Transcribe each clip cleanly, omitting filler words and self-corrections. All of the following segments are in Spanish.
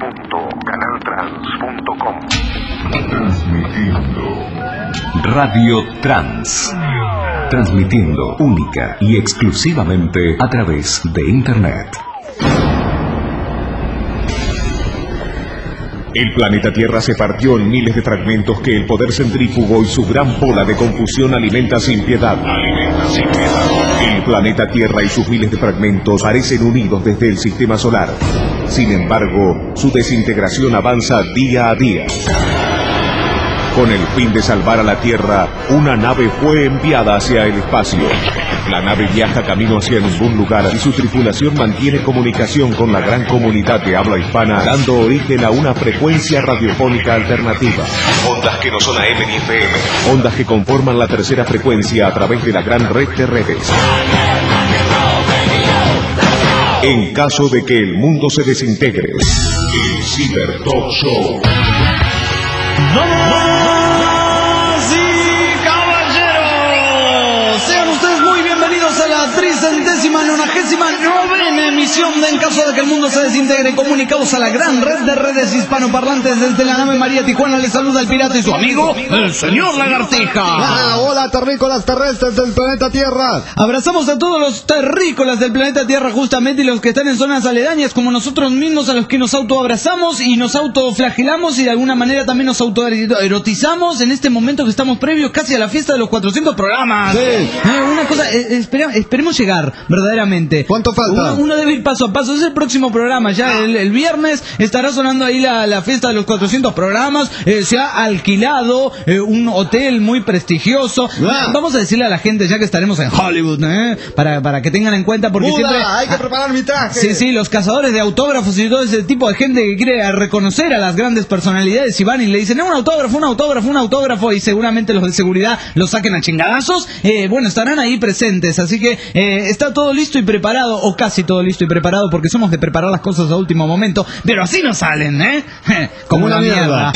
www.canaltrans.com. Transmitiendo Radio Trans. Transmitiendo única y exclusivamente a través de Internet. El planeta Tierra se partió en miles de fragmentos que el poder centrífugo y su gran bola de confusión alimenta sin piedad. El planeta Tierra y sus miles de fragmentos parecen unidos desde el sistema solar. Sin embargo, su desintegración avanza día a día. Con el fin de salvar a la Tierra, una nave fue enviada hacia el espacio. La nave viaja camino hacia ningún lugar y su tripulación mantiene comunicación con la gran comunidad de habla hispana, dando origen a una frecuencia radiofónica alternativa. Ondas que no son AM ni FM. Ondas que conforman la tercera frecuencia a través de la gran red de redes. En caso de que el mundo se desintegre, el Cyber Talk Show. ¡Damas y caballeros! Sean ustedes muy bienvenidos a la 399ª emisión de En caso de que el mundo se desintegre, comunicados a la gran red de redes hispanoparlantes desde la nave María Tijuana. Les saluda el pirata y su amigo, el señor Lagartija. Hola, terrícolas terrestres del planeta Tierra. Abrazamos a todos los terrícolas del planeta Tierra, justamente, y los que están en zonas aledañas, como nosotros mismos, a los que nos autoabrazamos y nos autoflagelamos y de alguna manera también nos autoerotizamos en este momento que estamos previos casi a la fiesta de los 400 programas. Sí. Una cosa, esperemos llegar, verdaderamente. ¿Cuánto falta? Uno debe ir paso a paso. Es el próximo programa, ya el viernes estará sonando ahí la fiesta de los 400 programas. Se ha alquilado un hotel muy prestigioso. Vamos a decirle a la gente, ya que estaremos en Hollywood, para que tengan en cuenta, porque Buda, siempre hay que preparar mi traje. Sí, los cazadores de autógrafos y todo ese tipo de gente que quiere reconocer a las grandes personalidades y van y le dicen un autógrafo, y seguramente los de seguridad lo saquen a chingadazos. Bueno, estarán ahí presentes, así que está todo listo y preparado, o casi todo listo y preparado, porque somos de preparar las cosas a último momento, pero así nos salen, como una mierda.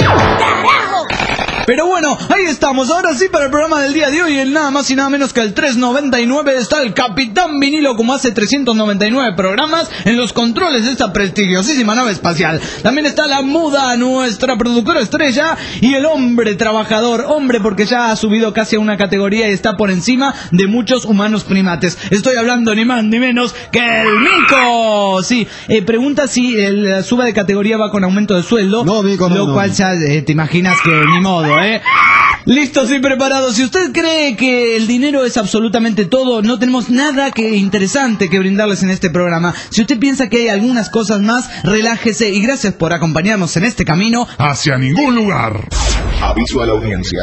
Pero bueno, ahí estamos, ahora sí, para el programa del día de hoy, el nada más y nada menos que el 399 está el Capitán Vinilo, como hace 399 programas, en los controles de esta prestigiosísima nave espacial. También está la Muda, nuestra productora estrella, y el hombre trabajador, hombre porque ya ha subido casi a una categoría y está por encima de muchos humanos primates. Estoy hablando ni más ni menos que el Mico. Sí, pregunta si el suba de categoría va con aumento de sueldo. No, Mico, no. Lo cual ya te imaginas que ni modo, Listos y preparados. Si usted cree que el dinero es absolutamente todo, no tenemos nada interesante que brindarles en este programa. Si usted piensa que hay algunas cosas más, relájese y gracias por acompañarnos en este camino hacia ningún lugar. Aviso a la audiencia.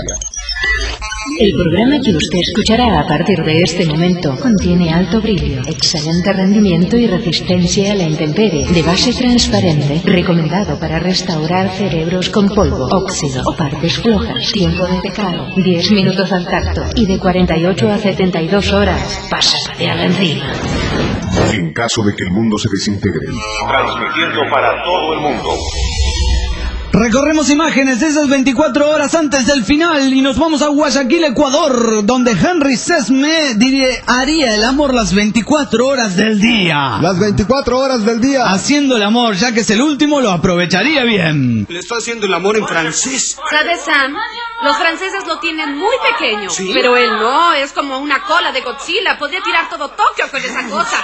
El programa que usted escuchará a partir de este momento contiene alto brillo, excelente rendimiento y resistencia a la intemperie, de base transparente, recomendado para restaurar cerebros con polvo, óxido o partes flojas, tiempo de pecado, 10 minutos al tacto y de 48 a 72 horas, pásate a la encima. En caso de que el mundo se desintegre, transmitiendo para todo el mundo. Recorremos imágenes de esas 24 horas antes del final y nos vamos a Guayaquil, Ecuador, donde Henry Sesme haría el amor las 24 horas del día. Las 24 horas del día. Haciendo el amor, ya que es el último, lo aprovecharía bien. Le está haciendo el amor en francés. ¿Sabes, Sam? Los franceses lo tienen muy pequeño. ¿Sí? Pero él no, es como una cola de Godzilla. Podría tirar todo Tokio con esa cosa.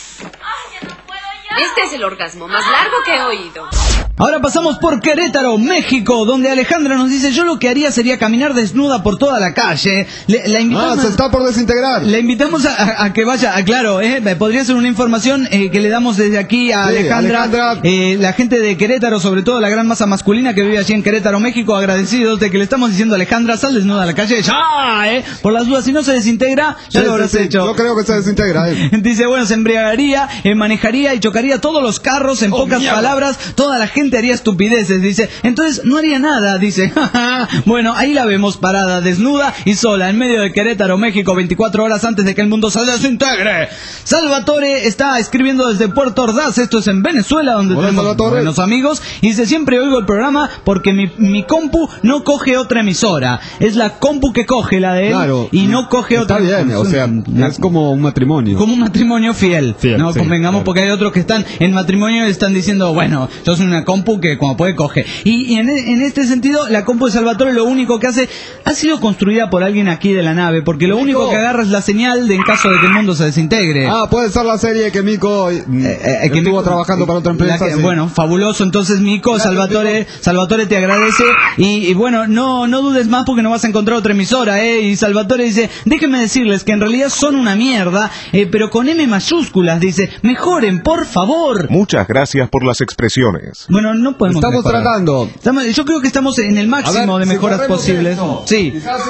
Este es el orgasmo más largo que he oído. Ahora pasamos por Querétaro, México, donde Alejandra nos dice: yo lo que haría sería caminar desnuda por toda la calle. La invitamos, se está por desintegrar. Le invitamos a que vaya, claro, podría ser una información que le damos desde aquí a Alejandra. La gente de Querétaro, sobre todo la gran masa masculina que vive allí en Querétaro, México, agradecidos de que le estamos diciendo a Alejandra: sal desnuda a la calle, ya, por las dudas, si no se desintegra, ya lo habrás hecho. Yo creo que se desintegra. Dice, bueno, se embriagaría, manejaría y chocaría todos los carros, en pocas palabras, toda la gente haría estupideces, dice, entonces no haría nada, dice. Bueno, ahí la vemos parada, desnuda y sola, en medio de Querétaro, México, 24 horas antes de que el mundo se desintegre. Salvatore está escribiendo desde Puerto Ordaz, esto es en Venezuela, donde tenemos buenos amigos, y dice, siempre oigo el programa porque mi compu no coge otra emisora, es la compu que coge la de él, claro, y no coge otra. Está bien, o sea, es como un matrimonio. Como un matrimonio fiel, ¿no? Sí. Convengamos, porque hay otros que están en matrimonio y están diciendo, bueno, yo soy una compu compu que como puede coge. Y en este sentido, la compu de Salvatore lo único que hace ha sido construida por alguien aquí de la nave, porque lo único que agarra es la señal en caso de que el mundo se desintegre. Puede ser la serie que Mico estuvo trabajando para otra empresa. Sí. Bueno, fabuloso. Entonces, Mico, Salvatore te agradece. Y bueno, no dudes más porque no vas a encontrar otra emisora, Y Salvatore dice, déjenme decirles que en realidad son una mierda, pero con M mayúsculas. Dice, mejoren, por favor. Muchas gracias por las expresiones. Bueno, no podemos Estamos mejorar. tratando. Yo creo que estamos en el máximo de mejoras posibles. Sí.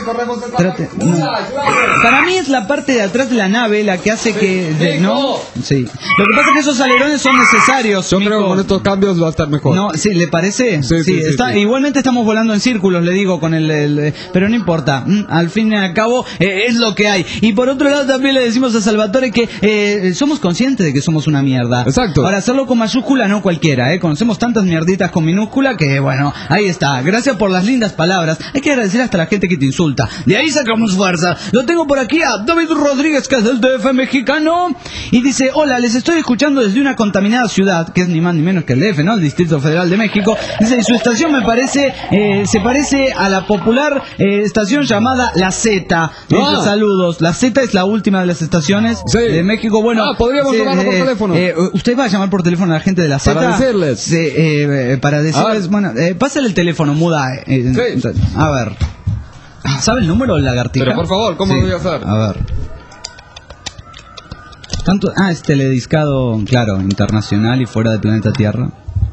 Para mí es la parte de atrás de la nave la que hace que... ¿no? Sí. Lo que pasa es que esos alerones son necesarios. Yo creo que con estos cambios va a estar mejor. No, sí, ¿le parece? Sí. Igualmente estamos volando en círculos, le digo, con pero no importa. Al fin y al cabo, es lo que hay. Y por otro lado también le decimos a Salvatore que somos conscientes de que somos una mierda. Exacto. Para hacerlo con mayúscula no cualquiera, Conocemos tantas mierditas con minúscula que, bueno, ahí está. Gracias por las lindas palabras. Hay que agradecer hasta a la gente que te insulta. De ahí sacamos fuerza. Lo tengo por aquí a David Rodríguez, que es del DF mexicano. Y dice, hola, les estoy escuchando desde una contaminada ciudad, que es ni más ni menos que el DF, ¿no? El Distrito Federal de México. Dice, y su estación se parece a la popular estación llamada La Z. Saludos. La Z es la última de las estaciones de México. Bueno, podríamos llamarlo por teléfono. ¿Usted va a llamar por teléfono a la gente de La Z? Para decirles. Para decirles, bueno, pásale el teléfono, muda. Sí. A ver. ¿Sabe el número, lagartija? Pero por favor, ¿cómo lo voy a hacer? A ver. ¿Tanto? Es telediscado, claro, internacional y fuera del planeta Tierra.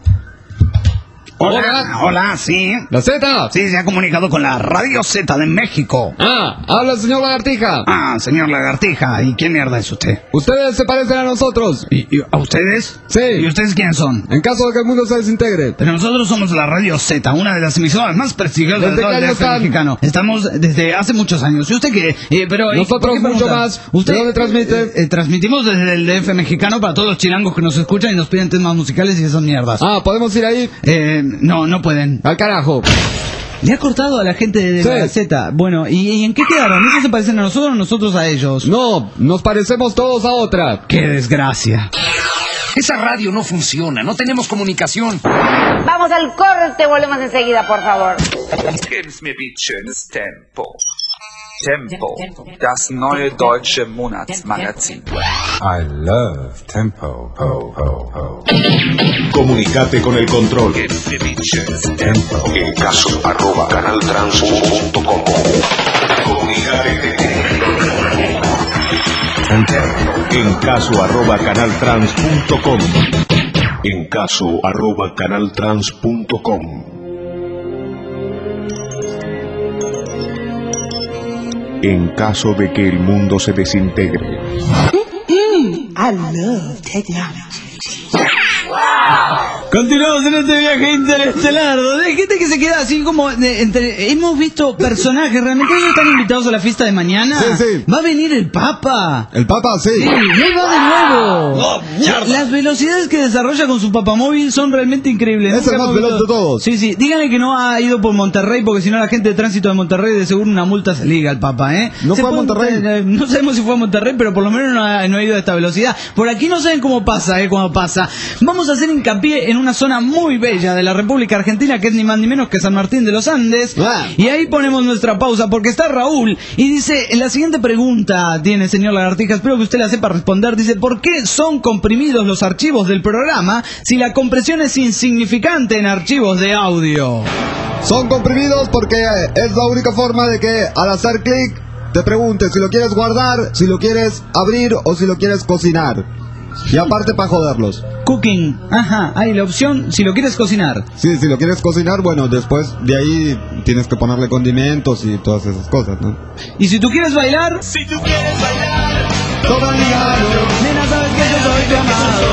Hola, sí. ¿La Z? Sí, se ha comunicado con la Radio Z de México. Habla el señor Lagartija. Señor Lagartija. ¿Y quién mierda es usted? Ustedes se parecen a nosotros. ¿Y a ustedes? Sí. ¿Y ustedes quiénes son? En caso de que el mundo se desintegre. Pero nosotros somos la Radio Z, una de las emisoras más prestigiosas de todo el DF mexicano. Estamos desde hace muchos años. ¿Y usted qué? Nosotros mucho más. ¿Usted ¿De dónde transmite? Transmitimos desde el DF mexicano para todos los chilangos que nos escuchan y nos piden temas musicales y esas mierdas. ¿Podemos ir ahí? No pueden. Al carajo. Le ha cortado a la gente de la Z. Bueno, ¿y en qué quedaron? ¿Ellos se parecen a nosotros o nosotros a ellos? No, nos parecemos todos a otra. ¡Qué desgracia! Esa radio no funciona, no tenemos comunicación. Vamos al corte, volvemos enseguida, por favor. Geben's mir bitte schönes Tempo. Tempo, das neue deutsche Monatsmagazin. I love Tempo. Ho, ho, ho. Comunicate con el control. Geben's mir bitte schönes Tempo. En caso @canaltrans.com. Comunicate. En caso @canaltrans.com. En caso @canaltrans.com. En caso de que el mundo se desintegre. I love technology. Continuamos en este viaje interestelar, donde hay gente que se queda así como hemos visto personajes, realmente ellos están invitados a la fiesta de mañana. Sí. Va a venir el Papa. El Papa, sí. Sí, y ahí va de nuevo. ¡Oh, mierda! Las velocidades que desarrolla con su papamóvil son realmente increíbles. Es el más veloz de todos. Sí, díganle que no ha ido por Monterrey, porque si no la gente de tránsito de Monterrey de seguro una multa se liga al Papa, ¿No fue a Monterrey? No sabemos si fue a Monterrey, pero por lo menos no ha ido a esta velocidad. Por aquí no saben cómo pasa, cuando pasa. Vamos a hacer hincapié en una zona muy bella de la República Argentina, que es ni más ni menos que San Martín de los Andes. Y ahí ponemos nuestra pausa, porque está Raúl y dice, la siguiente pregunta tiene, señor Lagartija, espero que usted la sepa responder. Dice, ¿por qué son comprimidos los archivos del programa si la compresión es insignificante en archivos de audio? Son comprimidos porque es la única forma de que al hacer clic te pregunte si lo quieres guardar, si lo quieres abrir o si lo quieres cocinar. Y aparte para joderlos. Cooking, hay la opción si lo quieres cocinar. Sí, si lo quieres cocinar, bueno, después de ahí tienes que ponerle condimentos y todas esas cosas, ¿no? Y si tú quieres bailar, todo ligado. Nena, sabes que yo soy tu amado.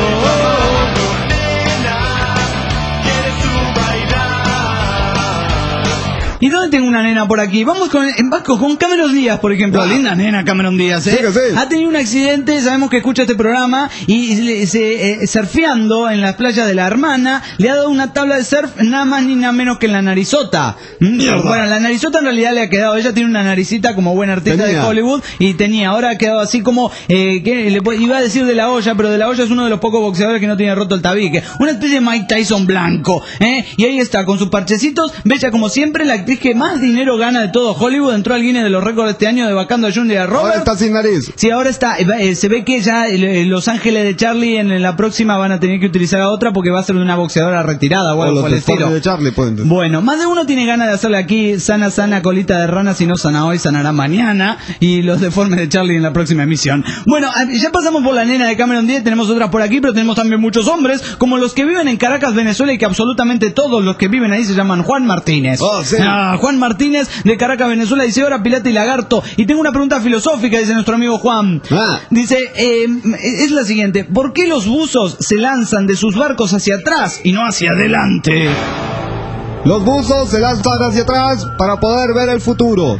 ¿Y dónde tengo una nena por aquí. Vamos con Cameron Díaz, por ejemplo. Linda nena Cameron Díaz, ¿eh? Sí. Ha tenido un accidente, sabemos que escucha este programa, y surfeando en las playas de La Hermana, le ha dado una tabla de surf nada más ni nada menos que en la narizota. Bueno, la narizota en realidad le ha quedado, ella tiene una naricita como buena artista de Hollywood, y ahora ha quedado así como, iba a decir de la olla, pero de la olla es uno de los pocos boxeadores que no tiene roto el tabique. Una especie de Mike Tyson blanco, y ahí está, con sus parchecitos, bella como siempre, la actriz que más dinero gana de todo Hollywood, entró al Guinness de los récords este año de vacando a Julia Roberts. Ahora está sin nariz. Sí, ahora está, se ve que ya Los Ángeles de Charlie en la próxima van a tener que utilizar a otra porque va a ser una boxeadora retirada o algo por el estilo. De Charlie, bueno, más de uno tiene ganas de hacerle aquí sana colita de rana, si no sana hoy, sanará mañana, y los deformes de Charlie en la próxima emisión. Bueno, ya pasamos por la nena de Cameron Díaz, tenemos otras por aquí, pero tenemos también muchos hombres, como los que viven en Caracas, Venezuela, y que absolutamente todos los que viven ahí se llaman Juan Martínez. Juan Martínez de Caracas, Venezuela, dice: ahora Pilata y Lagarto, y tengo una pregunta filosófica, dice nuestro amigo Juan. Dice, es la siguiente: ¿por qué los buzos se lanzan de sus barcos hacia atrás y no hacia adelante? Los buzos se lanzan hacia atrás para poder ver el futuro.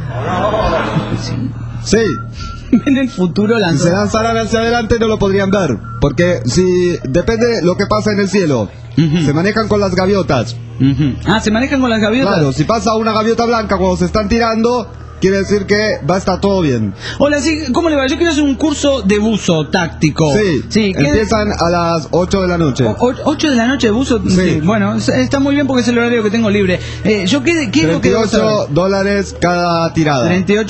Sí. En el futuro si se lanzaran hacia adelante no lo podrían ver, porque si depende lo que pasa en el cielo. Se manejan con las gaviotas. ¿Se manejan con las gaviotas? Claro, si pasa una gaviota blanca cuando se están tirando, quiere decir que va a estar todo bien. Hola, sí, ¿cómo le va? Yo quiero hacer un curso de buzo táctico. Sí, empiezan a las 8 de la noche. 8 de la noche de buzo. Sí. Bueno, está muy bien porque es el horario que tengo libre. Yo ¿qué es lo que $38 cada tirada.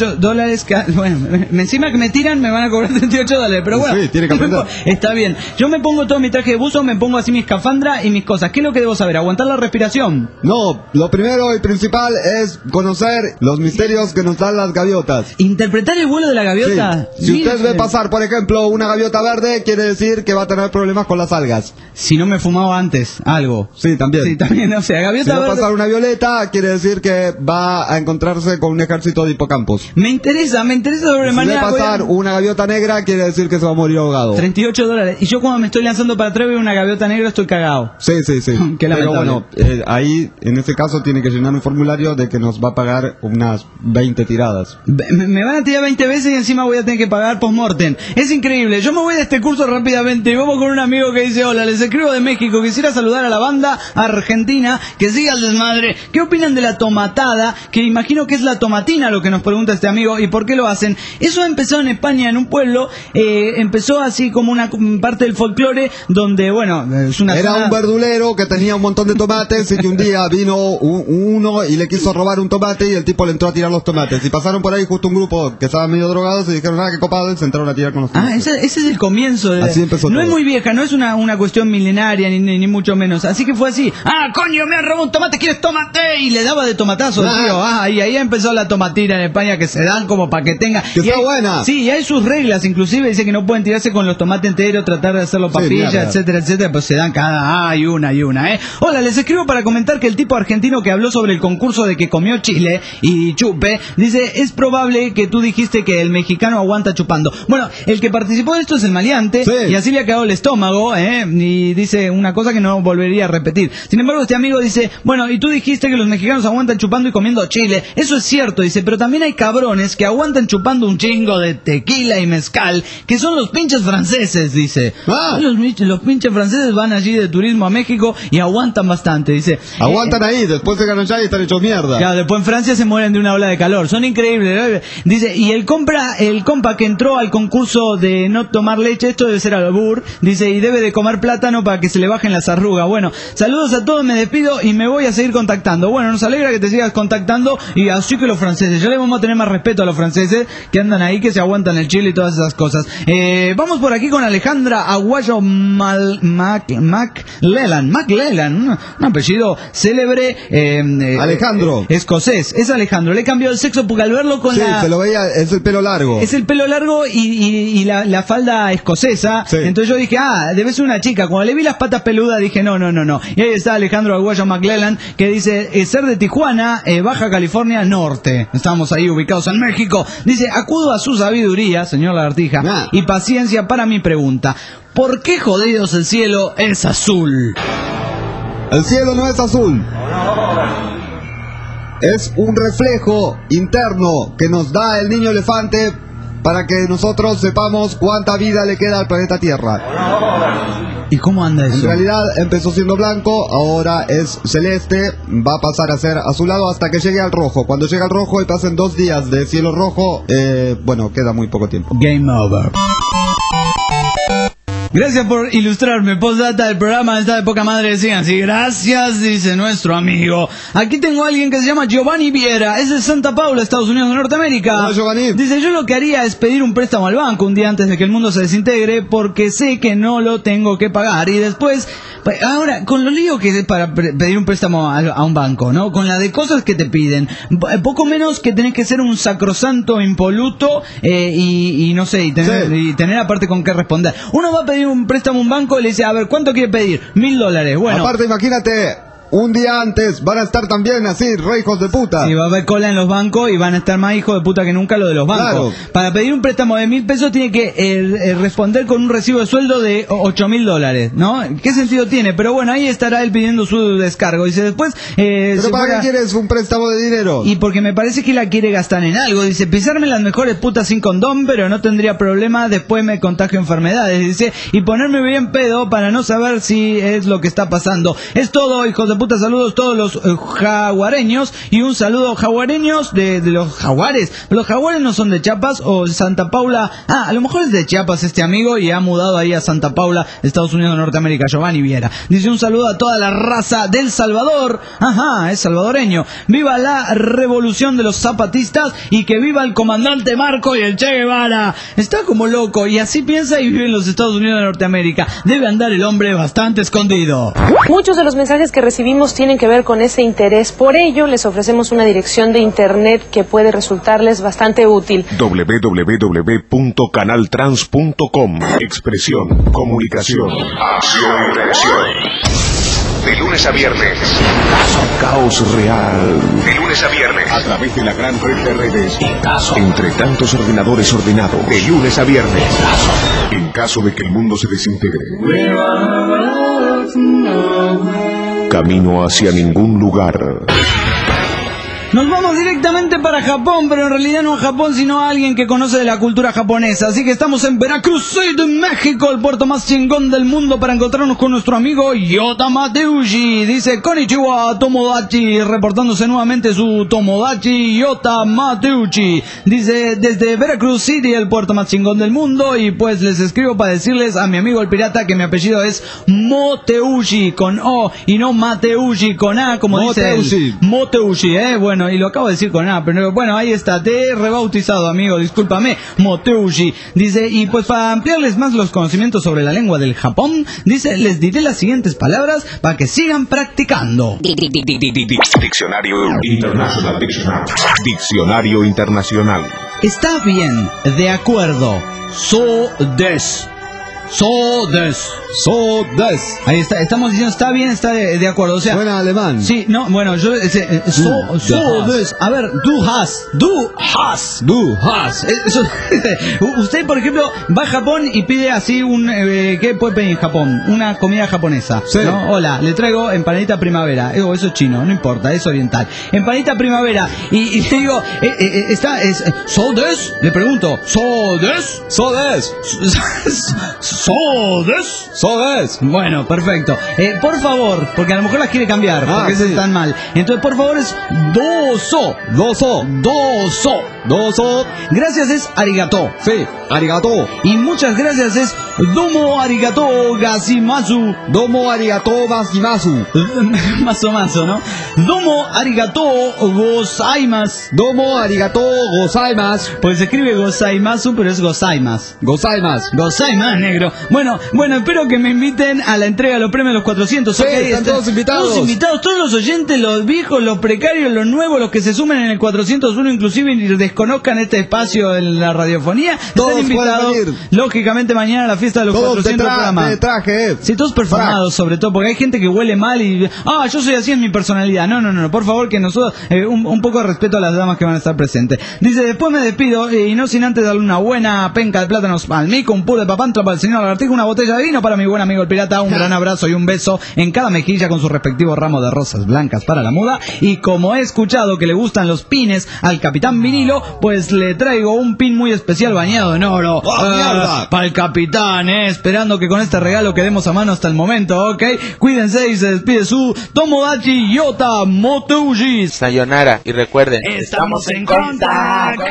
$38 cada... Bueno, encima que me tiran me van a cobrar $38, pero bueno. Sí, tiene que aprender. Está bien. Yo me pongo todo mi traje de buzo, me pongo así mi escafandra y mis cosas. ¿Qué es lo que debo saber? ¿Aguantar la respiración? No, lo primero y principal es conocer los misterios que nos dan las gaviotas. ¿Interpretar el vuelo de la gaviota? Sí. Si usted ve pasar, por ejemplo, una gaviota verde, quiere decir que va a tener problemas con las algas. Si no me fumaba antes algo. Sí, también. O sea, gaviota verde. Si va a pasar una violeta, quiere decir que va a encontrarse con un ejército de hipocampos. Me interesa sobremanera. Si ve pasar una gaviota negra, quiere decir que se va a morir ahogado. $38. Y yo cuando me estoy lanzando para atrás veo una gaviota negra, estoy cagado. Sí. Qué lamentable. Pero bueno, ahí, en este caso, tiene que llenar un formulario de que nos va a pagar unas 20 tiradas. Me van a tirar 20 veces y encima voy a tener que pagar post-mortem. Es increíble. Yo me voy de este curso rápidamente y vamos con un amigo que dice: hola, les escribo de México, quisiera saludar a la banda argentina, que siga el desmadre. ¿Qué opinan de la tomatada? Que imagino que es la tomatina lo que nos pregunta este amigo, y por qué lo hacen. Eso empezó en España, en un pueblo, empezó así como una parte del folclore, donde, bueno, es una era un verdulero que tenía un montón de tomates y que un día vino uno y le quiso robar un tomate y el tipo le entró a tirar los tomates. Y pasaron por ahí justo un grupo que estaban medio drogados y dijeron: qué copado, y se entraron a tirar con los tomates. Ese es el comienzo. Así empezó no todo. Es muy vieja, no es una cuestión milenaria, ni mucho menos. Así que fue así: coño, me han robado un tomate, ¿quieres tomate? Y le daba de tomatazo, tío. Y ahí empezó la tomatina en España, que se dan como para que tenga... Que está buena. Sí, y hay sus reglas, inclusive dice que no pueden tirarse con los tomates enteros, tratar de hacerlo papilla, etcétera, pues se dan hay una, Hola, les escribo para comentar que el tipo argentino que habló sobre el concurso de que comió chile y chupe, dice: es probable que tú dijiste que el mexicano aguanta chupando. Bueno, el que participó de esto es el maleante, y así le ha quedado el estómago, y dice una cosa que no volvería a repetir. Sin embargo, este amigo dice: bueno, y tú dijiste que los mexicanos aguantan chupando y comiendo chile. Eso es cierto, dice, pero también hay cabrones que aguantan chupando un chingo de tequila y mezcal, que son los pinches franceses, dice. Los pinches franceses van allí de turismo a México y aguantan bastante, dice. Aguantan ahí, después se ganan ya y están hechos mierda. Claro, después en Francia se mueren de una ola de calor. Son increíbles, ¿no? Dice, y el compa que entró al concurso de no tomar leche, esto debe ser albur, dice, y debe de comer plátano para que se le bajen las arrugas. Bueno, saludos a todos, me despido y me voy a seguir contactando. Bueno, nos alegra que te sigas contactando, y así que los franceses, ya le vamos a tener más respeto a los franceses que andan ahí, que se aguantan el chile y todas esas cosas. Vamos por aquí con Alejandra Aguayo McLellan, un apellido célebre, Alejandro. Escocés, es Alejandro. Le cambió el sexo porque al verlo con se lo veía, es el pelo largo. Es el pelo largo y la falda escocesa. Entonces yo dije, debe ser una chica. Cuando le vi las patas peludas dije, no. Y ahí está Alejandro Aguayo McLellan, que dice, ser de Tijuana, Baja California Norte. Estamos ahí ubicados en México. Dice, acudo a su sabiduría, señor Lagartija, y paciencia para mi pregunta. ¿Por qué jodidos el cielo es azul? El cielo no es azul. es un reflejo interno que nos da el niño elefante para que nosotros sepamos cuánta vida le queda al planeta Tierra. ¿Y cómo anda eso? En realidad empezó siendo blanco, ahora es celeste, va a pasar a ser azulado hasta que llegue al rojo. Cuando llega al rojo y pasen 2 días de cielo rojo, bueno, queda muy poco tiempo. Game over. Gracias por ilustrarme. Postdata del programa está de poca madre. Decían así. Gracias, dice nuestro amigo. Aquí tengo a alguien que se llama Giovanni Viera. Es de Santa Paula, Estados Unidos de Norteamérica. Hola, Giovanni. Dice, yo lo que haría es pedir un préstamo al banco un día antes de que el mundo se desintegre porque sé que no lo tengo que pagar. Y después, ahora, con lo lío que es para pedir un préstamo a un banco, ¿no? Con la de cosas que te piden. Poco menos que tenés que ser un sacrosanto impoluto y no sé, y tener aparte con qué responder. Uno va a pedir un préstamo a un banco y le dice, a ver, ¿cuánto quiere pedir? $1,000. Bueno. Aparte, imagínate, un día antes van a estar también así, re hijos de puta. Y va a haber cola en los bancos y van a estar más hijos de puta que nunca lo de los bancos. Claro. Para pedir un préstamo de $1,000 tiene que responder con un recibo de sueldo de $8,000, ¿no? ¿Qué sentido tiene? Pero bueno, ahí estará él pidiendo su descargo. Dice después... ¿Pero para qué quieres un préstamo de dinero? Y porque me parece que la quiere gastar en algo. Dice, pisarme las mejores putas sin condón, pero no tendría problema, después me contagio enfermedades. Dice, y ponerme bien pedo para no saber si es lo que está pasando. Es todo, hijos de puta. Saludos todos los jaguareños y un saludo jaguareños de los jaguares. Los jaguares no son de Chiapas o Santa Paula. A lo mejor es de Chiapas este amigo y ha mudado ahí a Santa Paula, Estados Unidos de Norteamérica. Giovanni Viera. Dice un saludo a toda la raza del Salvador. Ajá, es salvadoreño. Viva la revolución de los zapatistas y que viva el comandante Marco y el Che Guevara. Está como loco y así piensa y vive en los Estados Unidos de Norteamérica. Debe andar el hombre bastante escondido. Muchos de los mensajes que recibimos tienen que ver con ese interés. Por ello, les ofrecemos una dirección de internet que puede resultarles bastante útil. www.canaltrans.com. Expresión, comunicación, acción y reacción. De lunes a viernes. Caos real. De lunes a viernes. A través de la gran red de redes. Entre tantos ordenadores ordenados. De lunes a viernes. En caso de que el mundo se desintegre. Camino hacia ningún lugar. Nos vamos directamente para Japón, pero en realidad no a Japón, sino a alguien que conoce de la cultura japonesa. Así que estamos en Veracruz City, México, el puerto más chingón del mundo, para encontrarnos con nuestro amigo Yota Mateuchi. Dice, konnichiwa, Tomodachi, reportándose nuevamente su Tomodachi Yota Mateuchi. Dice, desde Veracruz City, el puerto más chingón del mundo, y pues les escribo para decirles a mi amigo el pirata que mi apellido es Moteuchi, con O, y no Mateuchi, con A, como Moteuchi. dice él. Moteuchi, bueno, y lo acabo de decir con A, pero bueno, ahí está, te he rebautizado, amigo, discúlpame, Moteuchi. Dice, y pues para ampliarles más los conocimientos sobre la lengua del Japón, dice, les diré las siguientes palabras para que sigan practicando. Diccionario Internacional. Diccionario Internacional. Está bien, de acuerdo, so des. So des. So des. Ahí está, estamos diciendo está bien, está de acuerdo, o sea. Suena alemán. Sí, no, bueno, yo so des. A ver, du has. Eso, usted, por ejemplo, va a Japón y pide así un ¿qué puede pedir en Japón? Una comida japonesa. Sí. ¿No? Hola, le traigo empanadita primavera. Eso es chino, no importa, es oriental. Empanita primavera. Y le digo, so des? Le pregunto, so des? So des. So des. Bueno, perfecto. Por favor, porque a lo mejor las quiere cambiar, porque sí. están mal. Entonces, por favor, es doso. Gracias es arigato. Sí, arigato. Y muchas gracias es domo arigato gasimasu. Domo arigato gasimasu. Maso, ¿no? Domo arigato gozaimasu. Domo arigato gozaimasu. Pues se escribe gozaimasu, pero es gozaimasu. Gozaimasu, negro. Bueno, espero que me inviten a la entrega de los premios de los 400. Sí, están todos invitados. Todos invitados, todos los oyentes, los viejos, los precarios, los nuevos, los que se sumen en el 401, inclusive desconozcan este espacio en la radiofonía, todos están invitados, lógicamente, mañana a la fiesta de los todos 400 programas. de traje. Sí, todos perfumados, sobre todo, porque hay gente que huele mal y... yo soy así, es mi personalidad. No, por favor, que nosotros... un poco de respeto a las damas que van a estar presentes. Dice, después me despido, y no sin antes darle una buena penca de plátanos al mico, un puro de papantla para el señor Lagartijo, una botella de vino para mi buen amigo el pirata, un gran abrazo y un beso en cada mejilla con su respectivo ramo de rosas blancas para la muda. Y como he escuchado que le gustan los pines al Capitán Vinilo, pues le traigo un pin muy especial bañado en oro para el Capitán, esperando que con este regalo quedemos a mano hasta el momento, ¿ok? Cuídense y se despide su Tomodachi Yota Motouji. Sayonara, y recuerden, estamos en contacto.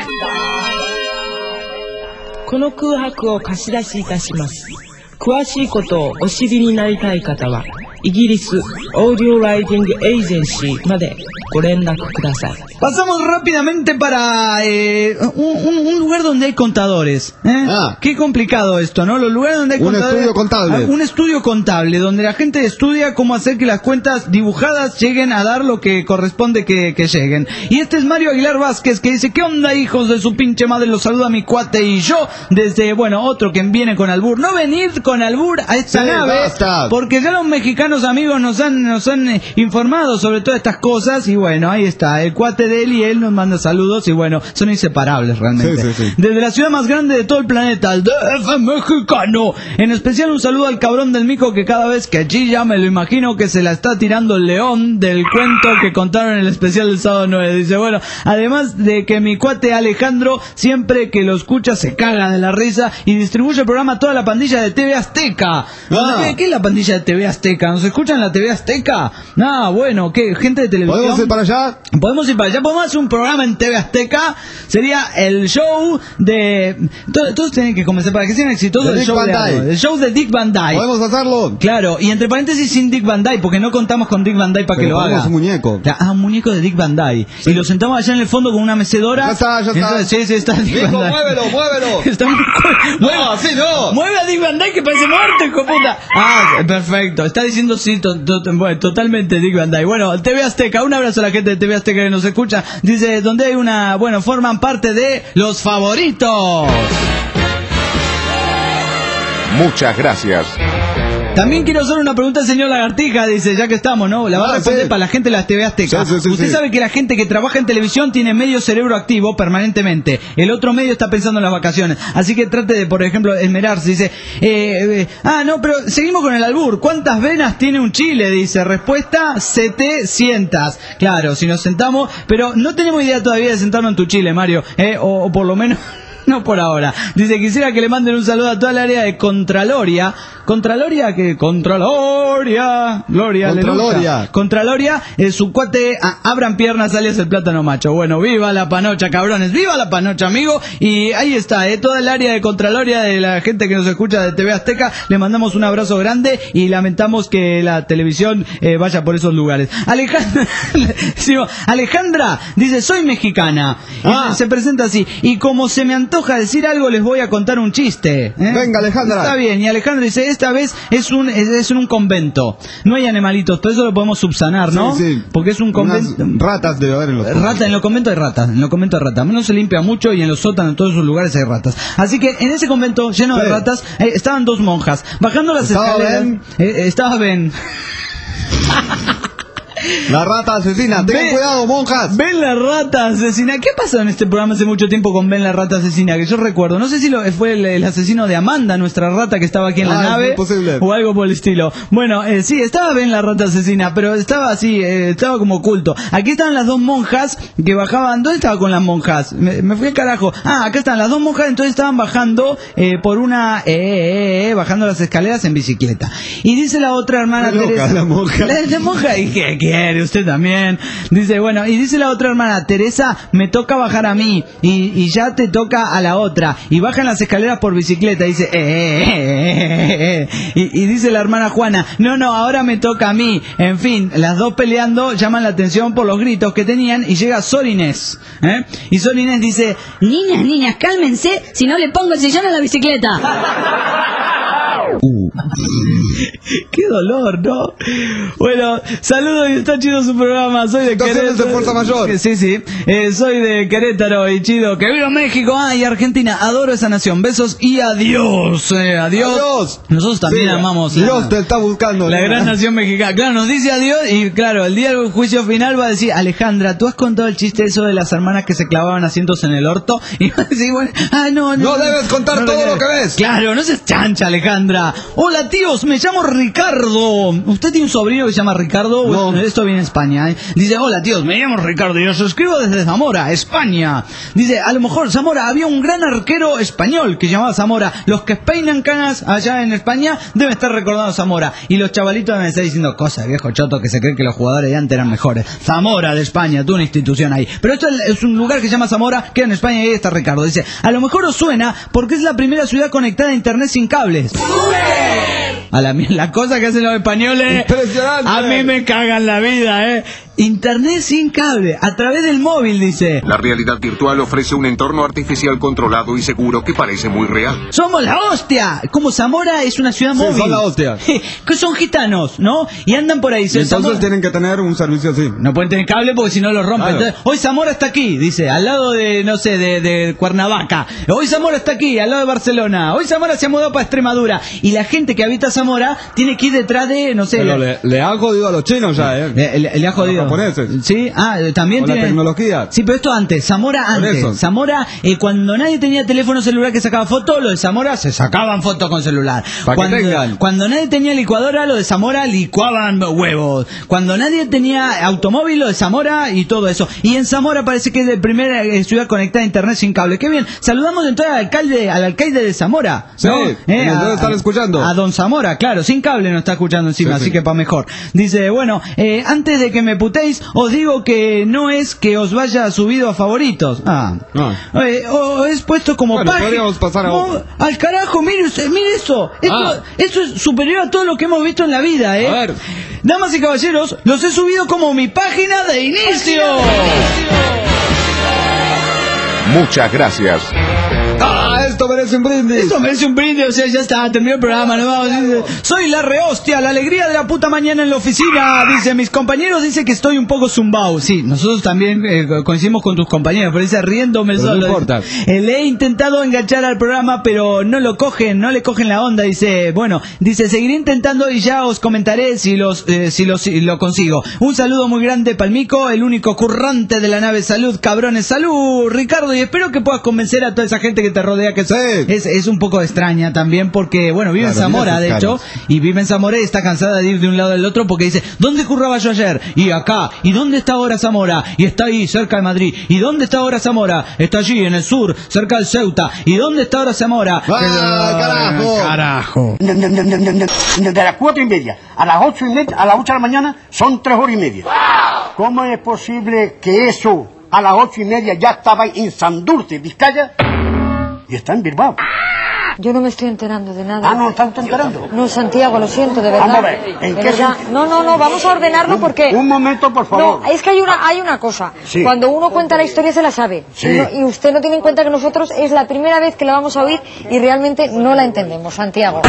この空白を貸し出しいたします。詳しいことをお知りになりたい方は、イギリスオーディオライティングエージェンシーまでご連絡ください。 Pasamos rápidamente para un lugar donde hay contadores. Qué complicado esto, ¿no? Los lugares donde hay contadores. Un estudio contable. Un estudio contable, donde la gente estudia cómo hacer que las cuentas dibujadas lleguen a dar lo que corresponde que lleguen. Y este es Mario Aguilar Vázquez, que dice, ¿qué onda, hijos de su pinche madre? Los saluda mi cuate y yo, desde, otro que viene con albur. No venir con albur a esta nave, basta. Porque ya los mexicanos amigos nos han informado sobre todas estas cosas, y ahí está, el cuate de él y él nos manda saludos, y son inseparables realmente. Sí. Desde la ciudad más grande de todo el planeta, el DF mexicano. En especial un saludo al cabrón del mico, que cada vez que chilla me lo imagino que se la está tirando el león del cuento que contaron en el especial del sábado 9. Dice, además de que mi cuate Alejandro, siempre que lo escucha se caga de la risa y distribuye el programa a toda la pandilla de TV Azteca. ¿Qué es la pandilla de TV Azteca? ¿Nos escuchan en la TV Azteca? ¿Qué? ¿Gente de televisión? ¿Podemos ir para allá? Podemos ir para allá, podemos hacer un programa en TV Azteca. Sería el show de... Todos tienen que comenzar para que sea exitoso el show de Dick Van Dyke. ¿Podemos hacerlo? Claro, y entre paréntesis sin Dick Van Dyke, porque no contamos con Dick Van Dyke para que lo haga. Un muñeco. Un muñeco de Dick Van Dyke. Sí. Y lo sentamos allá en el fondo con una mecedora. Ya está. Entonces, sí, está Dick Van Dyke. Muévelo. Está muy... No, así no. Mueve a Dick Van Dyke que parece muerto, hijo de puta. Perfecto. Está diciendo sí, totalmente Dick Van Dyke. TV Azteca, un abrazo a la gente de TV Azteca que nos escucha. Dice, donde hay forman parte de los favoritos. Muchas gracias. También quiero hacer una pregunta al señor Lagartija, dice, ya que estamos, ¿no? La va a responder para la gente de la TV Azteca. Usted sabe que la gente que trabaja en televisión tiene medio cerebro activo permanentemente. El otro medio está pensando en las vacaciones. Así que trate de, por ejemplo, esmerarse. Dice, pero seguimos con el albur. ¿Cuántas venas tiene un chile? Dice, respuesta, 700. Claro, si nos sentamos, pero no tenemos idea todavía de sentarnos en tu chile, Mario. O por lo menos... No por ahora. Dice, quisiera que le manden un saludo a toda el área de Contraloria. Contraloria, su cuate abran piernas alias el plátano macho. Viva la panocha, cabrones, viva la panocha, amigo. Y ahí está, toda el área de Contraloria de la gente que nos escucha de TV Azteca, le mandamos un abrazo grande y lamentamos que la televisión vaya por esos lugares. Alejandra dice, soy mexicana. Se presenta así, y como se me antoja decir algo, les voy a contar un chiste. Venga, Alejandra. Está bien, y Alejandra dice, esta vez es en un convento. No hay animalitos, pero eso lo podemos subsanar, ¿no? Sí. Porque es un convento. Ratas debe haber en los conventos. En los conventos hay ratas. No se limpia mucho y en los sótanos, en todos esos lugares hay ratas. Así que en ese convento lleno de ratas estaban dos monjas. Bajando las escaleras. Estaba Ben. La rata asesina, tengan cuidado, monjas. Ben la rata asesina. ¿Qué pasó en este programa hace mucho tiempo con Ben la rata asesina? Que yo recuerdo, no sé si fue el asesino de Amanda, nuestra rata que estaba aquí en la nave, o algo por el estilo. Sí, estaba Ben la rata asesina, pero estaba así, estaba como oculto. Aquí estaban las dos monjas que bajaban. ¿Dónde estaba con las monjas? Me fui al carajo. Acá están las dos monjas, entonces estaban bajando por una bajando las escaleras en bicicleta. Y dice la otra hermana Teresa, la monja. La monja, ¿y qué quiere? Usted también. Dice, y dice la otra hermana, Teresa, me toca bajar a mí, y ya te toca a la otra. Y bajan las escaleras por bicicleta. Dice, y dice la hermana Juana, no, ahora me toca a mí. En fin, las dos peleando llaman la atención por los gritos que tenían, y llega Sor Inés. Y Sor Inés dice, niñas, cálmense, si no le pongo el sillón a la bicicleta. Qué dolor, ¿no? Bueno, saludos y está chido su programa. Soy de Querétaro. De fuerza mayor. Sí. Soy de Querétaro y chido. Que viva México y Argentina. Adoro esa nación. Besos y adiós. Adiós. Nosotros también amamos. Dios te está buscando. La gran nación mexicana. Claro, nos dice adiós y claro, el día del juicio final va a decir, Alejandra, ¿tú has contado el chiste eso de las hermanas que se clavaban asientos en el orto? Y va a decir, bueno, no debes contar todo lo que ves. Claro, no seas chancha, Alejandra. Hola, tíos, me llamo Ricardo. ¿Usted tiene un sobrino que se llama Ricardo? No. Bueno, esto viene en España, ¿eh? Dice, hola, tíos, me llamo Ricardo y os escribo desde Zamora, España. Dice, a lo mejor Zamora había un gran arquero español que se llamaba Zamora. Los que peinan canas allá en España deben estar recordando a Zamora. Y los chavalitos deben estar diciendo cosas, viejo choto, que se creen que los jugadores de antes eran mejores. Zamora de España, tú una institución ahí. Pero esto es un lugar que se llama Zamora, queda en España y ahí está Ricardo. Dice, a lo mejor os suena porque es la primera ciudad conectada a internet sin cables. A la cosa que hacen los españoles, impresionante. A mí me cagan la vida, Internet sin cable, a través del móvil, dice. La realidad virtual ofrece un entorno artificial controlado y seguro que parece muy real. ¡Somos la hostia! Como Zamora es una ciudad móvil. Son la hostia. Que son gitanos, ¿no? Y andan por ahí. Entonces Zamora... tienen que tener un servicio así. No pueden tener cable porque si no lo rompen. Claro. Entonces, hoy Zamora está aquí, dice, al lado de, no sé, de Cuernavaca. Hoy Zamora está aquí, al lado de Barcelona. Hoy Zamora se ha mudado para Extremadura. Y la gente que habita Zamora tiene que ir detrás de, no sé... Pero le han jodido a los chinos ya, Le ha jodido. A los japoneses. Sí, también con tiene... la tecnología. Sí, pero esto antes, Zamora antes. Zamora, cuando nadie tenía teléfono celular que sacaba fotos, los de Zamora se sacaban fotos con celular. Cuando nadie tenía licuadora, los de Zamora licuaban huevos. Cuando nadie tenía automóvil, los de Zamora y todo eso. Y en Zamora parece que es la primera ciudad conectada a internet sin cable. Qué bien. Saludamos entonces al alcalde de Zamora. Sí, ¿no? Debe estar escuchando. A don Zamora, claro, sin cable nos está escuchando encima, sí. Así que para mejor. Dice, bueno, antes de que me putéis, os digo que no es que os vaya subido a favoritos. O es puesto como página. Podríamos pasar a otro. Al carajo, mire eso. Esto es superior a todo lo que hemos visto en la vida, A ver. Damas y caballeros, los he subido como mi página de inicio. Muchas gracias. Esto merece un brindis. Esto merece un brindis, o sea, ya está, terminó el programa, nos vamos. Dice, soy la rehostia, la alegría de la puta mañana en la oficina. Dice, mis compañeros dicen que estoy un poco zumbao. Sí, nosotros también coincidimos con tus compañeros, pero dice, riéndome pero solo. No importa. Le he intentado enganchar al programa, pero no le cogen la onda. Dice, bueno, seguiré intentando y ya os comentaré si lo consigo. Un saludo muy grande, Palmico, el único currante de la nave. Salud, cabrones, salud, Ricardo, y espero que puedas convencer a toda esa gente que te rodea que es un poco extraña también porque, bueno, vive en Zamora, de hecho, y vive en Zamora y está cansada de ir de un lado al otro porque dice, ¿dónde curraba yo ayer? Y acá, ¿y dónde está ahora Zamora? Y está ahí, cerca de Madrid. ¿Y dónde está ahora Zamora? Está allí, en el sur, cerca del Ceuta. ¿Y dónde está ahora Zamora? ¡Carajo! De las 4:30 a las 8:30, a las 8 de la mañana, son 3 horas y media. ¿Cómo es posible que eso a las 8:30 ya estaba en Santurce, Vizcaya? Y está en Bilbao. Yo no me estoy enterando de nada. ¿No estás enterando? No, Santiago, lo siento, de verdad. Vamos a ver, ¿en qué verdad. No, vamos a ordenarlo porque... Un momento, por favor. No, es que hay una cosa. Sí. Cuando uno cuenta la historia se la sabe. Sí. Y usted no tiene en cuenta que nosotros es la primera vez que la vamos a oír y realmente no la entendemos, Santiago.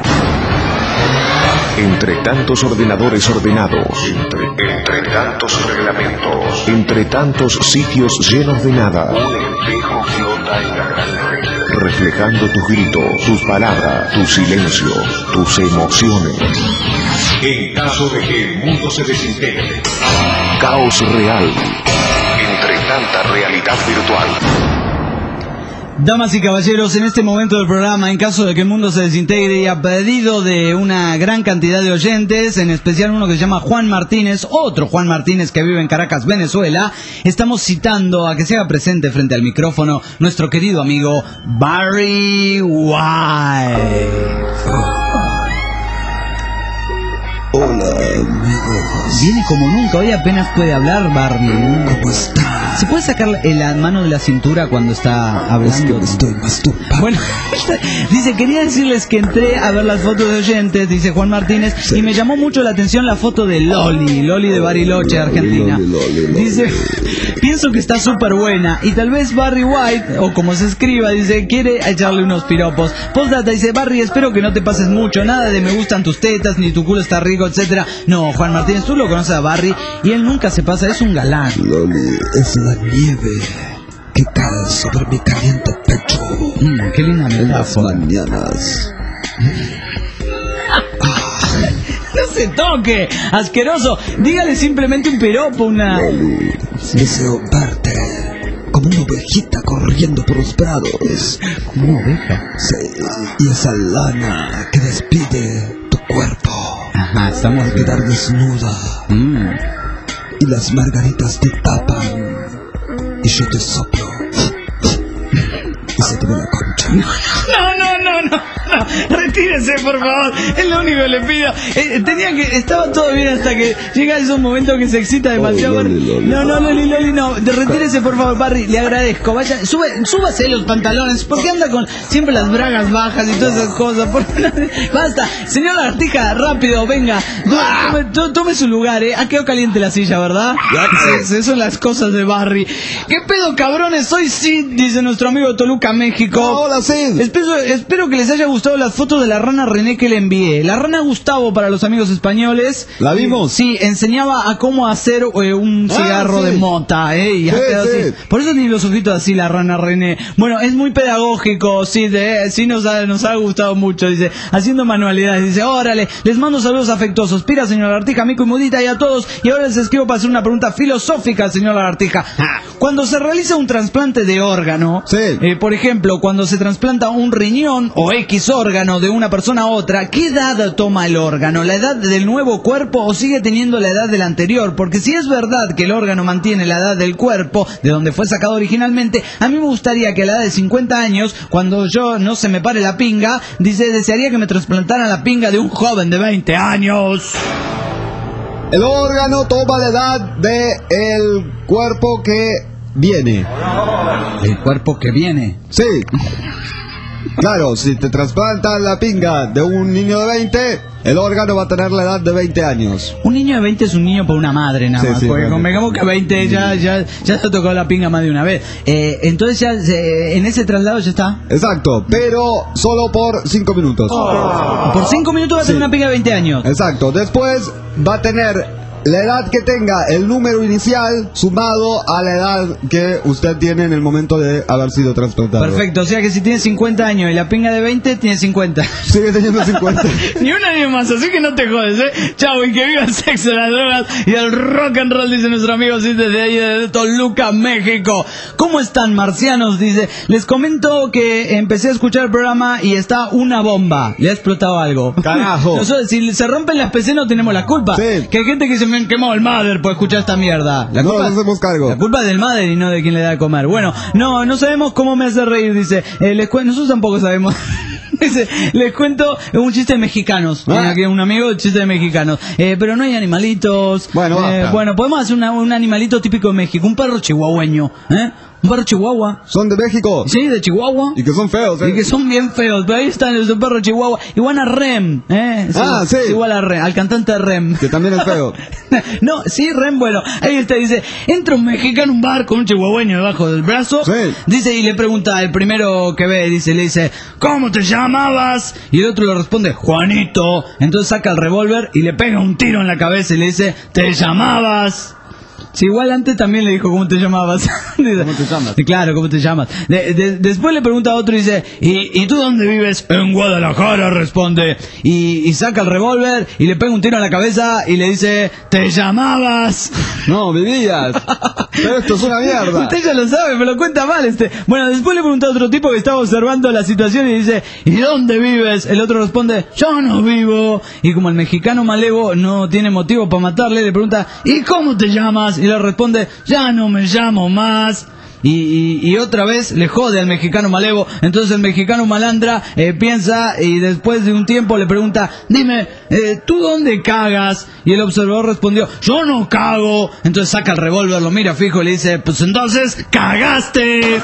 Entre tantos ordenadores ordenados, entre tantos reglamentos, entre tantos sitios llenos de nada, un espejo flota en la gran red, reflejando tus gritos, tus palabras, tus silencios, tus emociones. En caso de que el mundo se desintegre, caos real, entre tanta realidad virtual. Damas y caballeros, en este momento del programa, en caso de que el mundo se desintegre y a pedido de una gran cantidad de oyentes, en especial uno que se llama Juan Martínez, otro Juan Martínez que vive en Caracas, Venezuela, estamos citando a que se haga presente frente al micrófono nuestro querido amigo Barry White. Hola, rojos. Viene como nunca, hoy apenas puede hablar Barry. ¿Cómo está? ¿Se puede sacar la mano de la cintura cuando está hablando? Es que me estoy masturbando. Bueno, dice, quería decirles que entré a ver las fotos de oyentes, dice Juan Martínez, y me llamó mucho la atención la foto de Loli de Bariloche, Argentina. Dice, pienso que está súper buena, y tal vez Barry White, o como se escriba, dice, quiere echarle unos piropos. Postdata, dice, Barry, espero que no te pases mucho, nada de me gustan tus tetas, ni tu culo está rico, etcétera. No, Juan Martínez, tú lo conoces a Barry, y él nunca se pasa, es un galán. Loli, es la nieve que cae sobre mi caliente pecho. Qué linda metáfora. En las mañanas. No se toque, asqueroso. Dígale simplemente un piropo, una... Loli, deseo verte como una ovejita corriendo por los prados. ¿Como una oveja? Sí, y esa lana que despide tu cuerpo. Ajá, estamos... Al quedar desnuda. Y las margaritas te tapan. Y yo te soplo. Y se te ve la concha. No. Retírese, por favor. Es lo único que le pido. Estaba todo bien hasta que llega esos momentos que se excita demasiado. Loli, no. Retírese, por favor, Barry. Le agradezco. Vaya, súbase los pantalones. ¿Por qué anda con siempre las bragas bajas y todas esas cosas? Basta. Señor Lagartija, rápido, venga. Tome su lugar, Ha quedado caliente la silla, ¿verdad? Esas son las cosas de Barry. ¿Qué pedo, cabrones? Soy Sid, dice nuestro amigo de Toluca, México. Hola, Sid. Espero que les haya gustado las fotos de la rana René que le envié. La rana Gustavo, para los amigos españoles. ¿La vimos? Sí, enseñaba a cómo hacer un cigarro de mota, y así. Por eso tiene los ojitos así la rana René. Bueno, es muy pedagógico, sí, sí nos ha gustado mucho, dice, haciendo manualidades, dice, órale, les mando saludos afectuosos. Pira, señor Lagartija, Mico y Mudita y a todos. Y ahora les escribo para hacer una pregunta filosófica al señor Lagartija. Cuando se realiza un trasplante de órgano, por ejemplo, cuando se trasplanta un riñón o X órgano de una persona a otra, ¿qué edad toma el órgano? ¿La edad del nuevo cuerpo o sigue teniendo la edad del anterior? Porque si es verdad que el órgano mantiene la edad del cuerpo, de donde fue sacado originalmente, a mí me gustaría que a la edad de 50 años, cuando yo no se me pare la pinga, dice, desearía que me trasplantaran la pinga de un joven de 20 años. El órgano toma la edad del cuerpo que viene. ¿El cuerpo que viene? Sí. Claro, si te trasplantan la pinga de un niño de 20, el órgano va a tener la edad de 20 años. Un niño de 20 es un niño por una madre, nada más. Porque convengamos que 20 ya se ha tocado la pinga más de una vez. Entonces ya en ese traslado ya está. Exacto, pero solo por 5 minutos. Por 5 minutos va a tener una pinga de 20 años. Exacto, después va a tener la edad que tenga el número inicial sumado a la edad que usted tiene en el momento de haber sido trasplantado. Perfecto, o sea que si tiene 50 años y la pinga de 20, tiene 50. Sigue teniendo 50. Ni un año más, así que no te jodes, Chau, y que viva el sexo, las drogas y el rock and roll, dice nuestro amigo Sid desde ahí de Toluca, México. ¿Cómo están, marcianos? Dice, les comento que empecé a escuchar el programa y está una bomba. Le ha explotado algo. Carajo. Nosotros, si se rompen las PC no tenemos la culpa. Sí. Que hay gente que se me quemó el mother por escuchar esta mierda. No nos hacemos cargo. La culpa es del mother y no de quien le da de comer. Bueno, no sabemos cómo me hace reír, dice. Nosotros tampoco sabemos. Dice, les cuento un chiste de mexicanos. Aquí un amigo de chiste de mexicanos. Pero no hay animalitos. Bueno, podemos hacer un animalito típico de México. Un perro chihuahueño. Un perro chihuahua. ¿Son de México? Sí, de Chihuahua. Y que son feos, Y que son bien feos. Pero ahí están los perros chihuahua. Igual a Rem, sí. Igual a Rem, al cantante Rem. Que también es feo. No, sí, Rem, bueno. Ahí está, dice, entra un mexicano a un bar con un chihuahueño debajo del brazo. Sí. Dice, y le pregunta el primero que ve, le dice, ¿cómo te llamabas? Y el otro le responde, Juanito. Entonces saca el revólver y le pega un tiro en la cabeza y le dice, ¿te llamabas? Sí, igual antes también le dijo, ¿cómo te llamabas? ¿Cómo te llamas? Claro, ¿cómo te llamas? Después le pregunta a otro y dice, ¿y tú dónde vives? En Guadalajara, responde. Y saca el revólver y le pega un tiro en la cabeza y le dice, ¿te llamabas? No, vivías. Pero esto es una mierda. Usted ya lo sabe, me lo cuenta mal Bueno, después le pregunta a otro tipo que estaba observando la situación y dice, ¿y dónde vives? El otro responde, yo no vivo. Y como el mexicano malevo no tiene motivo para matarle, le pregunta, ¿y cómo te llamas? Y le responde, ya no me llamo más. y otra vez le jode al mexicano malevo. Entonces el mexicano malandra piensa y después de un tiempo le pregunta, dime, ¿tú dónde cagas? Y el observador respondió, yo no cago. Entonces saca el revólver, lo mira fijo y le dice, pues entonces, ¡cagaste!